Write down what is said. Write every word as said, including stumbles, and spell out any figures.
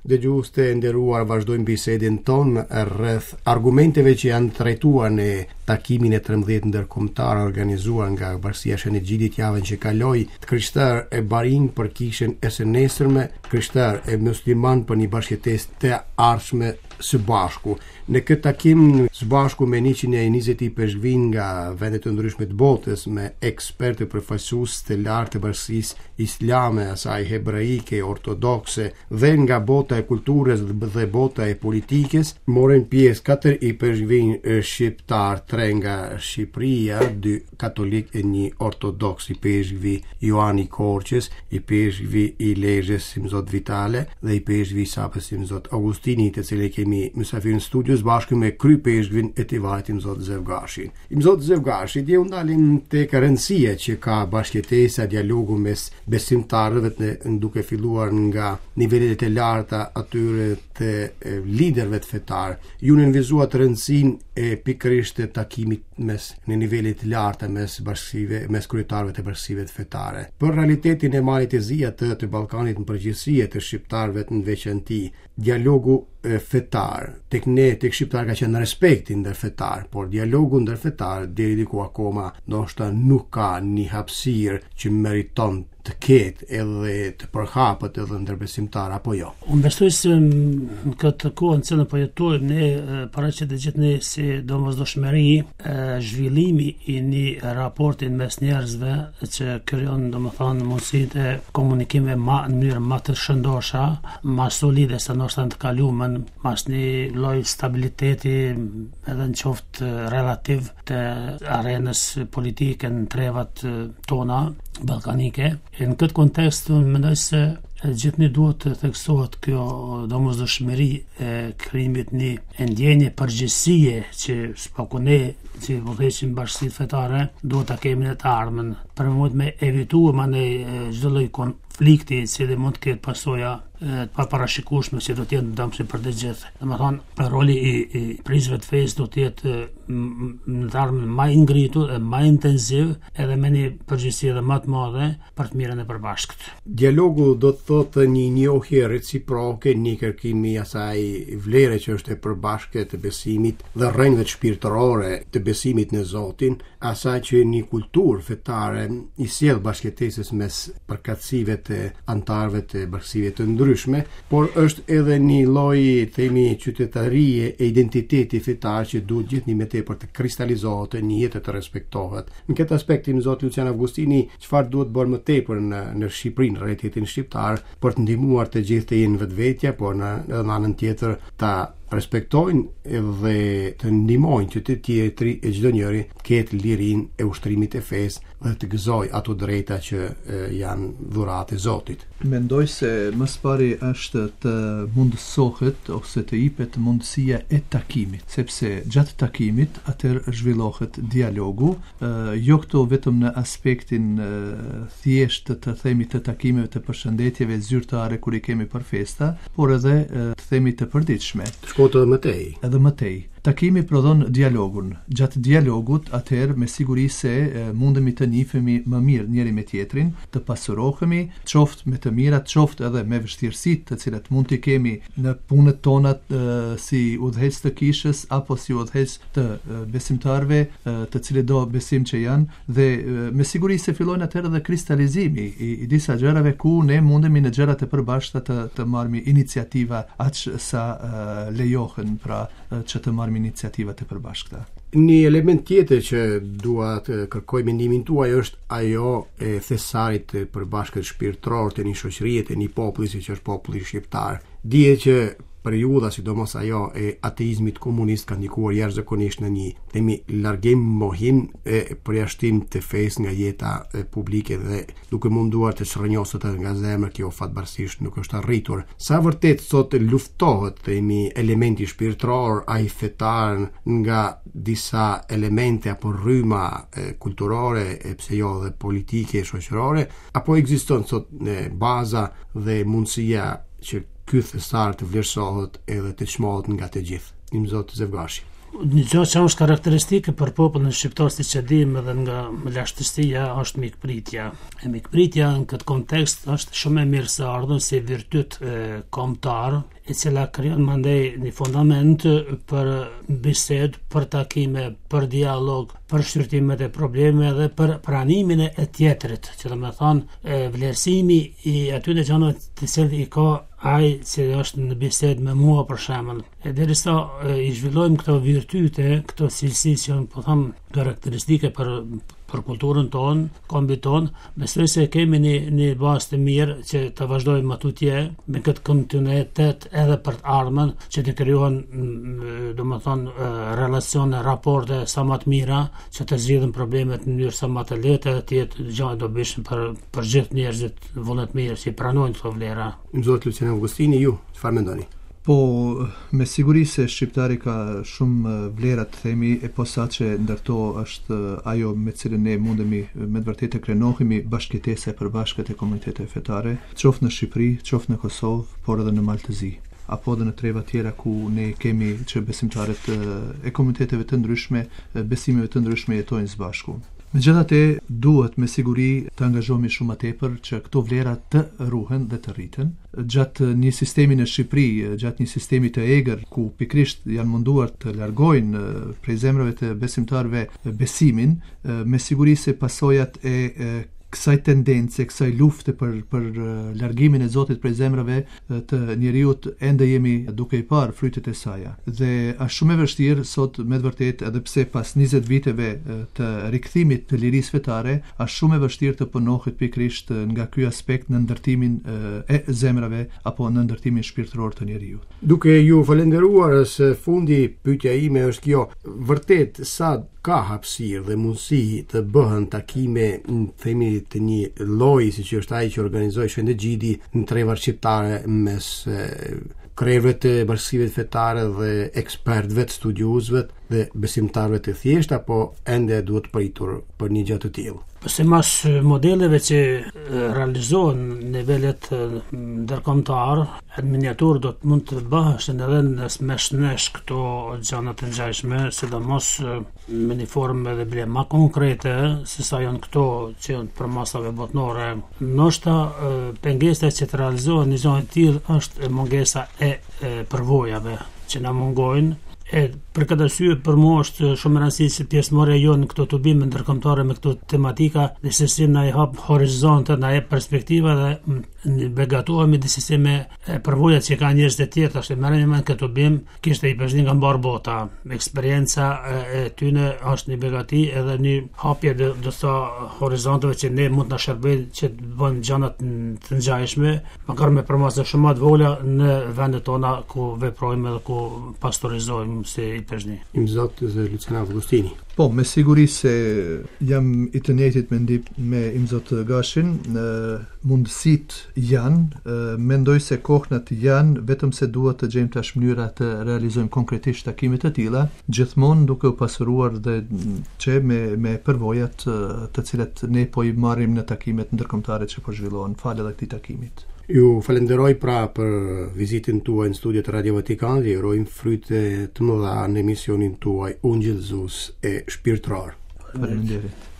dëgjues të nderuar, vazhdojmë bisedën tonë rreth argumenteve që janë trajtuar në takimin e trembëdhjetë ndërkombëtar organizuar nga Bashkia e Shënxhit javën që kaloi, të krishterë e barin për kishën e së nesërme, krishterë e musliman për një bashkëtesë të ardhshme së bashku. Në këtë takim së bashku me njëqind e njëzet peshqvin nga vendet të ndryshme të botës, me ekspertë përfaqësues të lartë të bashkisë islame, asaj hebraike, ortodokse dhe nga bota e kulturës dhe bota e politikës, morën pjesë katër i peshqvin shqiptar, tre nga Shqipëria, dy katolik e një ortodoks, i peshqvi Joani Korçës, i peshqvi i Lezhës Simzot Vitale dhe i peshqvi Sapës Simzot Augustini, të cilë kemi mysafir në studios bashkë me kry peshqvin e të vajt Imzot Zevgashin. Imzot Zevgashi, dhe undalim të rëndësia që ka bashkëtesa, dialogu mes besimtarëve të duke filluar nga nivelet e larta atyre të liderëve të fetar. Ju në nënvizuat rëndësin e pikërisht të takimit mes në nivelet larta mes bashkive, mes kryetarëve të bashkive të fetare. Për realitetin e malit e zia të, të Ballkanit në përgjithësi të shqiptarëve në veçanti, dialogu e, fetar, tek ne, tek shqiptar ka qenë respektin ndër fetar, por dialogu ndër fetar deri diku akoma ndoshta nuk ka një hapësirë që meriton të ketë edhe të përhapet edhe ndërbesimtar apo jo. Unë besoj se në këtë kohë në cilën po jetojmë ne, paraqet e gjithë ne si domosdoshmëri, zhvillimi i një raportin mes njerëzve që krijon domethënë mundësitë e komunikimeve më në mënyrë më të shëndosha, më solide se ndoshta në të kaluamën, mas një lloj stabiliteti edhe në qoftë relativ të arenës politike në trevat tona ballkanike. Në këtë kontekst unë mendoj se gjithë një duhet të theksohet kjo domosdoshmëri e krijimit një ndjenje përgjegjësie që spaku ne që udhëheqim bashkësitë fetare duhet ta kemi në të ardhmen për mënyrë me evituar mane çdo lloj konflikti i cili mund të ketë pasoja të paparashikueshme që do të jetë dëmshëm për të gjithë. Domethënë roli i, i prizëve të fesë do të jetë në të ardhmen më i ngritur e më intensiv edhe me një përgjegjësi edhe më të madhe për të mirën e përbashkët. Dialogu do të thotë një njohje reciproke, një kërkim i asaj vlere që është e përbashkët të besimit dhe rrengëve shpirtërore të besimit në Zotin, asaj që një kulturë fetare i sjell bashkëtesës mes përkatësive të antarëve të bashkësive të ndryshme, por është edhe një lloj themi qytetarie e identiteti fetar që duhet gjithnjë më tepër të kristalizohet, një jetë të respektohet. Në këtë aspekt i Zot Lucian Augustini, çfarë duhet bërë më tepër në në Shqipëri, në realitetin shqiptar, për të ndihmuar të gjithë të jenë vetvetja, por në edhe në anën tjetër ta respektojnë dhe të ndihmojnë që të tjetri e çdo njeri ketë lirinë e ushtrimit e fesë dhe të gëzoj ato drejta që e, janë dhuratë e Zotit. Mendoj se më së pari është të mundësohet ose të jepet mundësia e takimit, sepse gjatë takimit atëherë zhvillohet dialogu, uh, jo këto vetëm në aspektin uh, thjesht të themi të takimeve të përshëndetjeve zyrtare kur i kemi për festa, por edhe uh, të themi të përditshme. Shkotë edhe më tej. Edhe më tej. Takimi prodhon dialogun. Gjatë dialogut, atëherë me siguri se e, mundemi të njihemi më mirë njëri me tjetrin, të pasurohemi, qoftë me të mirat, qoftë edhe me vështirësitë të cilat mund t'i kemi në punët tona e, si udhëheq të kishës apo si udhëheq të e, besimtarëve, e, të cilët do besim që janë, dhe e, me siguri se fillon atëherë edhe kristalizimi i, i disa gjërave ku ne mundemi në gjërat e përbashkëta të, të marrmi iniciativa aq sa e, lejohen, pra e, që të marrmi iniciativat e përbashkëta. Një element tjetër që dua të kërkoj mendimin tuaj është ajo e thesarit të përbashkët shpirtëror të një shoqërie, të një populli siç është populli shqiptar. Dihet që periudha, sidomos ajo e ateizmit komunist, ka ndikuar jashtëzakonisht në një themi largim mohim e përjashtim të fesë nga jeta e publike dhe duke munduar të shërnjoset nga zemra, kjo fatbarësisht nuk është arritur. Sa vërtet sot luftohet themi elementi shpirtëror ai fetar nga disa elemente apo rryma e, kulturore e pse jo dhe politike e shoqërore, apo ekziston sot e, baza dhe mundësia që ky thesar të vlerësohet edhe të çmohet nga të gjithë. Imzot Zevgashi. Një gjë që është karakteristike për popullin shqiptar, siç e dim edhe nga lashtësia, është mikpritja. E mikpritja në këtë kontekst është shumë e mirë se ardhur si virtyt kombëtar, e cila krijon mandej një fundament për bisedë, për takime, për dialog, për shqyrtimet e problemeve dhe për pranimin e tjetrit, që do të thonë vlerësimi i atyre gjërave të cilat i ka ai që është në bisedë me mua për shembull. E derisa i zhvillojmë këto virtyte, këto cilësi që janë po them karakteristike për për kulturën tonë, kombit tonë, besoj se kemi një, një bazë të mirë që të vazhdojmë atutje me këtë kontinuitet edhe për të ardhmen, që të krijohen, domethënë, relacione, raporte sa më të mira, që të zgjidhen problemet në mënyrë sa më të lehtë, të jetë gjë e dobishme për për gjithë njerëzit vullnetmirë që pranojnë këto vlera. Zot Lucian Augustini, ju çfarë mendoni? Po, me siguri se shqiptari ka shumë vlera të themi, e posaçe ndërto është ajo me cilën ne mundemi me të vërtetë të krenohemi bashkëtesa e përbashkët e komuniteteve fetare, qoftë në Shqipëri, qoftë në Kosovë, por edhe në Maltëzi, apo edhe në treva tjera ku ne kemi që besimtarët e komuniteteve të ndryshme, besimeve të ndryshme jetojnë së bashku. Megjithatë, duhet me siguri të angazhohemi shumë më tepër që këto vlera të ruhen dhe të rriten. Gjatë një sistemi në Shqipëri, gjatë një sistemi të egër, ku pikrisht janë munduar të largojnë prej zemrave të besimtarëve besimin, me siguri se pasojat e kësaj tendence, kësaj lufte për për largimin e Zotit prej zemrave të njeriut, ende jemi duke i parë frytet e saj. Dhe është shumë e vështirë sot, me të vërtetë, edhe pse pas njëzet viteve të rikthimit të lirisë fetare, është shumë e vështirë të punohet pikrisht nga ky aspekt në ndërtimin e zemrave apo në ndërtimin shpirtëror të njeriut. Duke ju falenderuar, së fundi pyetja ime është kjo: vërtet sa ka hapësirë dhe mundësi të bëhen takime në themi të një lloji siç është ai që organizoi Shëndetgjidi në trevat shqiptare mes krejve të bashkësive fetare dhe ekspertëve, studiuesve dhe besimtarëve të thjeshtë, apo ende duhet pritur për një gjë të tillë? Sipas modeleve që realizohen në nivelet ndërkombëtar, në miniaturë do të mund të bëhen edhe në smesh këto gjëra të ngjashme, sidomos me një formë edhe bile më konkrete se sa janë këto që janë për masave botnore. Ndoshta pengesa që të realizohen në gjëra të tillë është mungesa e përvojave që na mungojnë. E për këtë arsye për mua është shumë e rëndësishme pjesëmarrja jonë në këto tubime ndërkombëtare me këto tematika, dhe se si na i hap horizonte, na jep perspektiva dhe ne begatohemi dhe se si me përvojat që ka njerëz të tjerë. Tash merrem me këtë tubim, kishte i përshtin nga mbar bota. Eksperienca e tyne është një begati edhe një hapje dhe do të horizonteve që ne mund të na shërbejnë që të bëjmë gjëra të ngjashme, magari me përmasa shumë të vogla në vendet tona ku veprojmë dhe ku pastorizojmë se i përshni. Im zot Lucian Augustini. Po, me siguri se jam i të njëjtit mendim me im zot Gashin, mundësit janë, mendoj se kohënat janë, vetëm se duhet të gjejmë tash mënyra të realizojmë konkretisht takimet të tilla, gjithmonë duke u pasuruar dhe që me me përvojat të cilat ne po i marrim në takimet ndërkombëtare që po zhvillohen falë edhe këtij takimit. Ju falenderoj pra për vizitën tuaj në studiot e Radio Vatikan dhe urojmë fryte të mëdha në emisionin tuaj Unë Gjithëzues e Shpirtëror. Faleminderit.